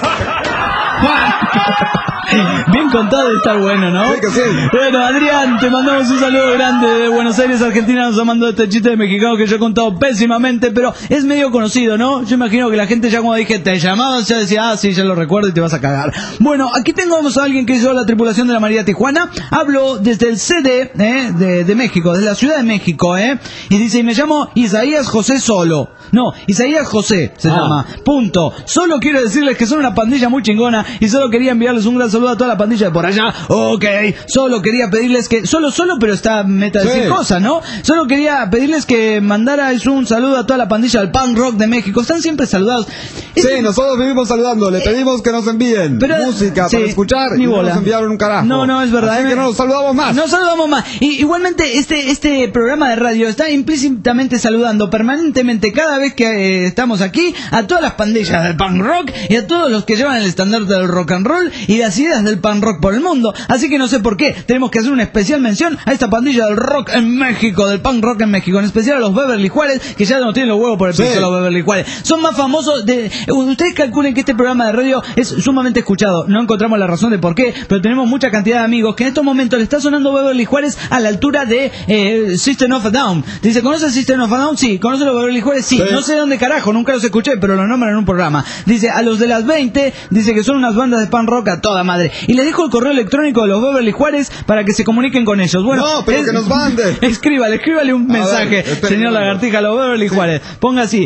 Bien contado y está bueno, ¿no? Sí, que sí. Bueno, Adrián, te mandamos un saludo grande de Buenos Aires, Argentina. Nos ha mandado este chiste de mexicano que yo he contado pésimamente, pero es medio conocido, ¿no? Yo imagino que la gente ya cuando dije te llamabas ya decía, ah, sí, ya lo recuerdo y te vas a cagar. Bueno, aquí tenemos a alguien que hizo la tripulación de la María Tijuana. Hablo desde el CD de México, desde la Ciudad de México, y dice, y me llamo Isaías José Solo. No, Isaías José se llama. Punto. Solo quiero decirles que son una pandilla muy chingona y solo quería enviarles un gran saludo a toda la pandilla de por allá. Ok. Solo quería pedirles que... Solo, pero está meta de decir cosas, ¿no? Solo quería pedirles que mandarais un saludo a toda la pandilla del punk rock de México. Están siempre saludados. Sí, nosotros vivimos saludando. Le pedimos que nos envíen música para escuchar y no nos enviaron un carajo. No, es verdad. Así que no nos saludamos más. No saludamos más. Y igualmente este programa de radio está implícitamente saludando permanentemente cada vez que estamos aquí a todas las pandillas del punk rock y a todos los que llevan el estandarte del rock and roll y las ideas del punk rock por el mundo. Así que no sé por qué tenemos que hacer una especial mención a esta pandilla del rock en México, del punk rock en México, en especial a los Beverly Juárez, que ya no tienen los huevos por el piso, los Beverly Juárez. Son más famosos ustedes calculen que este programa de radio es sumamente escuchado. No encontramos la razón de por qué, pero tenemos mucha cantidad de amigos que en estos momentos le está sonando Beverly Juárez a la altura de System of a Down. Dice, ¿conoces System of a Down? Sí. ¿Conoces los Beverly Juárez? Sí. No sé dónde carajo, nunca los escuché, pero los nombran en un programa. Dice, a los de las 20, dice que son unas bandas de punk rock a toda madre. Y le dijo el correo electrónico de los Beverly Juárez para que se comuniquen con ellos. Bueno, no, pero que nos mande. Escríbale un mensaje, señor Lagartija, a los Beverly Juárez. Ponga así,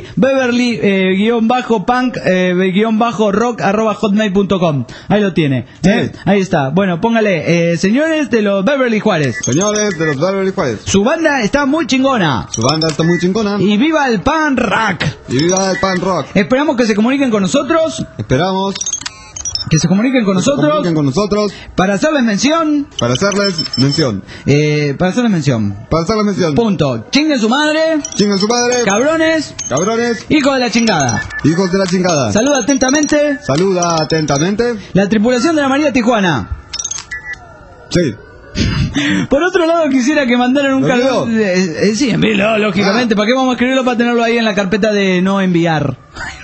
Beverly-punk-rock@hotmail.com. Ahí lo tiene. Ahí está. Bueno, póngale, señores de los Beverly Juárez. Señores de los Beverly Juárez. Su banda está muy chingona. Y viva el punk rock. Y viva el punk rock. Esperamos que se comuniquen con nosotros. Esperamos que se comuniquen con nosotros. Para hacerles mención. Para hacerles mención. Punto. Chinguen su madre. Cabrones. Hijos de la chingada. Saluda atentamente. La tripulación de la María Tijuana. Sí. Por otro lado, quisiera que mandaran un cargo. Sí, envíelo, lógicamente. ¿Para qué vamos a escribirlo? Para tenerlo ahí en la carpeta de no enviar.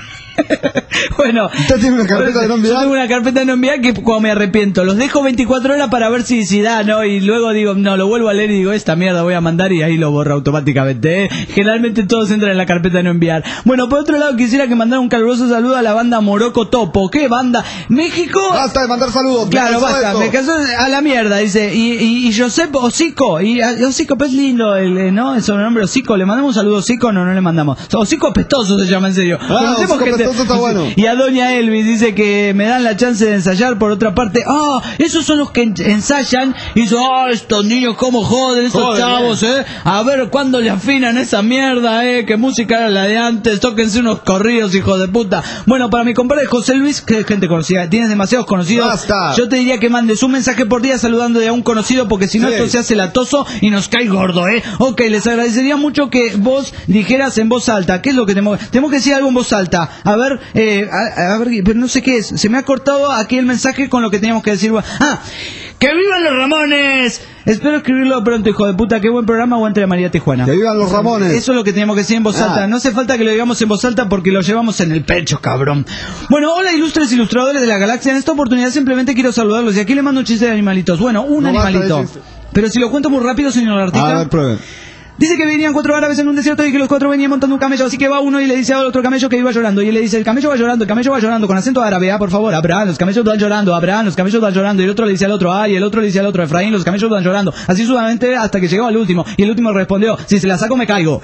Bueno, ¿usted tiene una carpeta de no enviar? Yo tengo una carpeta de no enviar que cuando me arrepiento los dejo 24 horas para ver si da, ¿no? Y luego digo, no, lo vuelvo a leer y digo, esta mierda voy a mandar y ahí lo borro automáticamente, Generalmente todos entran en la carpeta de no enviar. Bueno, por otro lado quisiera que mandara un caluroso saludo a la banda Morocco Topo. ¿Qué banda? México. Basta de mandar saludos. Claro, basta, me cansó a la mierda, dice. Y Josep Hocico, Hocico, pues lindo, ¿no? El sobrenombre Hocico, ¿le mandamos un saludo a Hocico? No le mandamos. Hocico Apestoso se llama, en serio. Hocico Apestoso está bueno. Y a Doña Elvis dice que me dan la chance de ensayar. Por otra parte, esos son los que ensayan y dicen, estos niños cómo joden, estos chavos, a ver cuándo le afinan esa mierda, que música era la de antes, tóquense unos corridos, hijos de puta. Bueno, para mi compadre José Luis, que es gente conocida, tienes demasiados conocidos. Basta. Yo te diría que mandes un mensaje por día saludando de a un conocido, porque si no esto se hace latoso y nos cae gordo, Ok, les agradecería mucho que vos dijeras en voz alta. ¿Qué es lo que tenemos que decir? Algo en voz alta. A ver, pero no sé qué es. Se me ha cortado aquí el mensaje con lo que teníamos que decir. ¡Que vivan los Ramones! Espero escribirlo pronto, hijo de puta. Qué buen programa, aguante la María Tijuana. ¡Que vivan los Ramones! Eso es lo que teníamos que decir en voz alta. No hace falta que lo digamos en voz alta porque lo llevamos en el pecho, cabrón. Bueno, hola ilustres ilustradores de la galaxia. En esta oportunidad simplemente quiero saludarlos. Y aquí le mando un chiste de animalitos. Bueno, un animalito. Pero si lo cuento muy rápido, señor Artica. A ver, prueben. Dice que venían 4 árabes en un desierto y que los 4 venían montando un camello, así que va uno y le dice al otro camello que iba llorando, y él le dice, el camello va llorando, con acento árabe, por favor, Abraham, los camellos van llorando, y el otro le dice al otro, y el otro le dice al otro, Efraín, los camellos van llorando, así suavemente hasta que llegó al último, y el último respondió, si se la saco me caigo.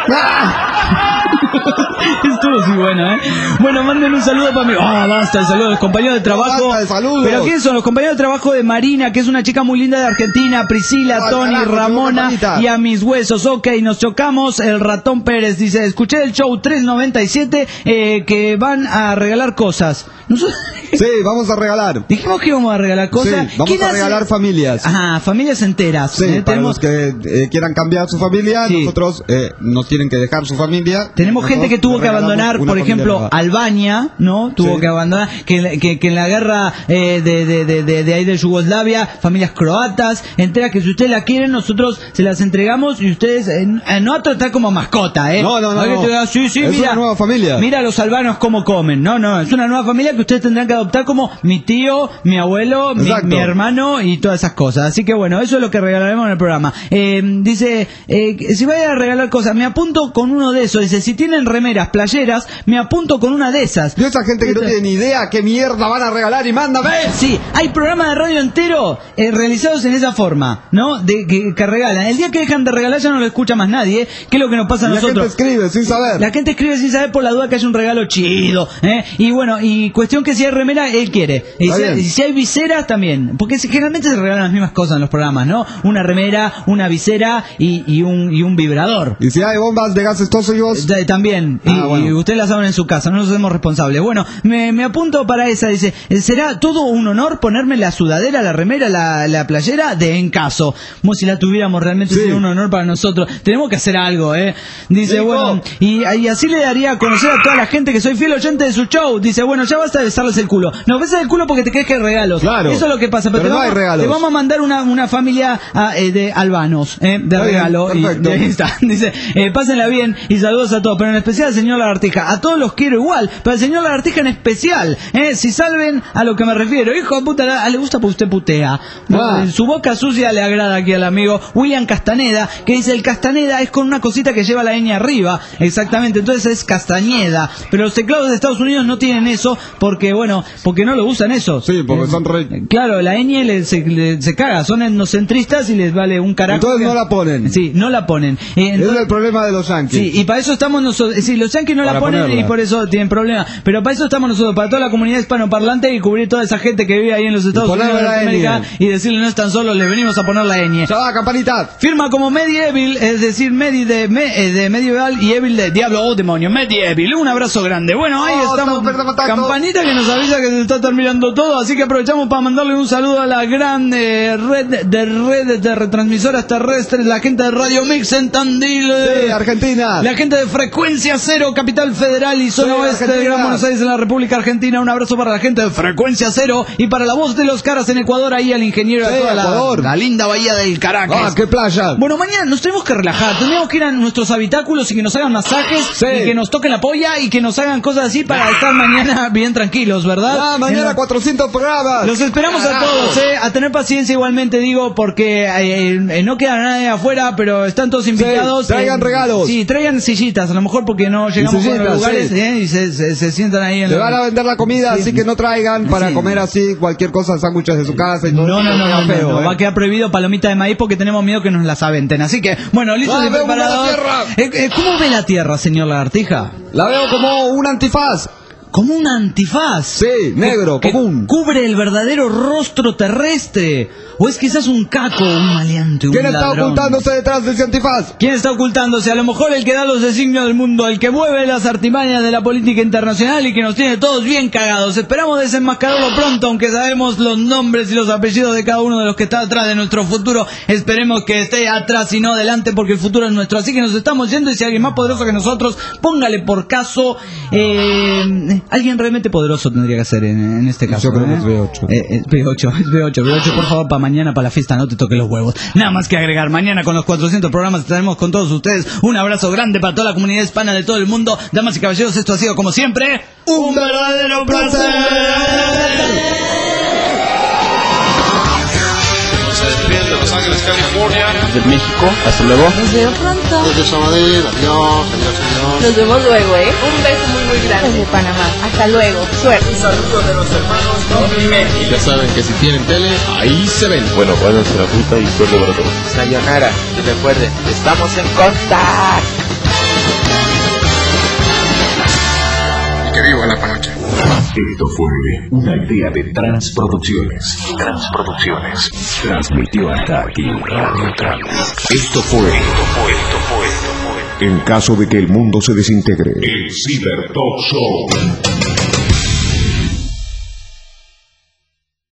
Estuvo así bueno, Bueno, manden un saludo para mí. Basta el saludo de los compañeros de trabajo. Basta de saludos. ¿Pero quién son? Los compañeros de trabajo de Marina, que es una chica muy linda de Argentina, Priscila, Tony, Ramona y a mis huesos. Ok, nos chocamos. El ratón Pérez dice, escuché el show 397 que van a regalar cosas. Sí, vamos a regalar. Dijimos que íbamos a regalar cosas. Sí, vamos a regalar familias. Familias enteras. Sí, para los que quieran cambiar su familia, nosotros nos tienen que dejar su familia. Tenemos gente que tuvo que abandonar, por ejemplo, Albania, ¿no? Tuvo que abandonar, que en la guerra de ahí de Yugoslavia, familias croatas, enteras que si ustedes la quieren, nosotros se las entregamos y ustedes no a tratar como mascota, No. Sí, Es mira, una nueva familia. Mira a los albanos cómo comen. No, es una nueva familia que ustedes tendrán que adoptar como mi tío, mi abuelo, mi hermano y todas esas cosas. Así que bueno, eso es lo que regalaremos en el programa. Dice, si vayan a regalar cosas, me apunto con uno de esos. Dice, si tienen remeras, playeras, me apunto con una de esas. Y esa gente que no tiene ni idea qué mierda van a regalar y mándame. Sí, hay programas de radio entero realizados en esa forma, ¿no? Que regalan. El día que dejan de regalar ya no lo escucha más nadie, que es lo que nos pasa a nosotros. La gente escribe sin saber. La gente escribe sin saber por la duda que haya un regalo chido, Y bueno, y cuestión que si hay remera, él quiere. Y si hay viseras también, porque generalmente se regalan las mismas cosas en los programas, ¿no? Una remera, una visera y un vibrador. Y si hay bombas de gases tóxicos también. Y ustedes las saben en su casa, no nos hacemos responsables. Bueno, me apunto para esa. Dice, será todo un honor ponerme la sudadera, la remera, la playera de En Caso. Como si la tuviéramos, realmente sería un honor para nosotros. Tenemos que hacer algo, Dice, bueno, y así le daría a conocer a toda la gente que soy fiel oyente de su show. Dice, bueno, ya basta de besarles el culo. No, besas el culo porque te crees que hay regalos. Claro. Eso es lo que pasa. Pero no hay regalos. Te vamos a mandar una familia de albanos, de regalo. Perfecto. Y ahí está. Dice, pásenla bien y saludos a todos, pero en especial al señor Lagartija. A todos los quiero igual, pero al señor Lagartija en especial. Si salven a lo que me refiero. Hijo de puta, le gusta porque usted putea. Su boca sucia le agrada aquí al amigo William Castaneda, que dice, el Castaneda es con una cosita que lleva la ñ arriba. Exactamente, entonces es Castañeda. Pero los teclados de Estados Unidos no tienen eso porque no lo usan eso. Sí, porque son Claro, la ñ se caga, son etnocentristas y les vale un carajo. Entonces no la ponen. Sí, no la ponen. Ese es el problema de los yankees. Sí, y para eso estamos nosotros. Sí, los yankees no la ponen ponerla. Y por eso tienen problemas. Pero para eso estamos nosotros, para toda la comunidad hispanoparlante y cubrir toda esa gente que vive ahí en los Estados Unidos de América y decirle no están solos, les venimos a poner la ñ. ¡Chava, campanita! Firma como Medieval, es decir, de medieval y Evil de diablo o demonio. Medieval, un abrazo grande. Bueno, ahí estamos. Campanita que nos avisa que se está terminando todo, así que aprovechamos para mandarle un saludo a la gran red de retransmisoras terrestres, la gente de Radio Mix en Tandil, Argentina, la gente de Frecuencia Cero, Capital Federal y Zona Oeste de Gran Buenos Aires en la República Argentina. Un abrazo para la gente de Frecuencia Cero y para la voz de los caras en Ecuador, ahí al ingeniero de toda la linda bahía del Caracas. ¡Ah, qué playa! Bueno, mañana nos tenemos que relajar, tendríamos que ir a nuestros habitáculos y que nos hagan masajes y que nos toquen la polla y que nos hagan cosas así para estar mañana bien tranquilos, ¿verdad? Mañana 400 programas. Los esperamos a todos, a tener paciencia igualmente, digo, porque no queda nadie afuera, pero están todos invitados. Traigan regalos. Sí, traigan sillitas, a lo mejor porque no llegamos a los lugares y se sientan ahí en le van a vender la comida, así que no traigan para comer así cualquier cosa, sándwiches de su casa y todo. No, va a quedar prohibido palomita de maíz porque tenemos miedo que nos las aventen. Así que, bueno, listos y preparados. ¿Cómo ve la Tierra, señor Lagartija? La veo como un antifaz. ¿Como un antifaz? Sí, negro, común. ¿Cubre el verdadero rostro terrestre? ¿O es quizás un caco, un maleante, un ladrón? ¿Quién está ocultándose detrás de ese antifaz? ¿Quién está ocultándose? A lo mejor el que da los designios del mundo, el que mueve las artimañas de la política internacional y que nos tiene todos bien cagados. Esperamos desenmascararlo pronto, aunque sabemos los nombres y los apellidos de cada uno de los que está atrás de nuestro futuro. Esperemos que esté atrás y no adelante, porque el futuro es nuestro. Así que nos estamos yendo y si alguien más poderoso que nosotros, póngale por caso... alguien realmente poderoso tendría que ser en este caso. Yo creo que es B8, por favor, para mañana, para la fiesta, no te toque los huevos. Nada más que agregar, mañana con los 400 programas estaremos con todos ustedes. Un abrazo grande para toda la comunidad hispana de todo el mundo. Damas y caballeros, esto ha sido como siempre un verdadero placer. Se despiden de Los Ángeles, California. Desde México, hasta luego. Nos vemos pronto. Desde Sabadell, adiós, señor. Nos vemos luego, Un beso muy grande. Desde Panamá, hasta luego. Suerte. Un saludo de los hermanos Don y Meki. Ya saben que si tienen tele, ahí se ven. Bueno, váyanse a la puta y suerte para todos. Sayonara, y recuerden, estamos en contacto. Y que viva la panocha. Esto fue una idea de Transproducciones. Transmitió hasta aquí Radio Trans. Esto fue. En caso de que el mundo se desintegre, el Cyber Talk Show.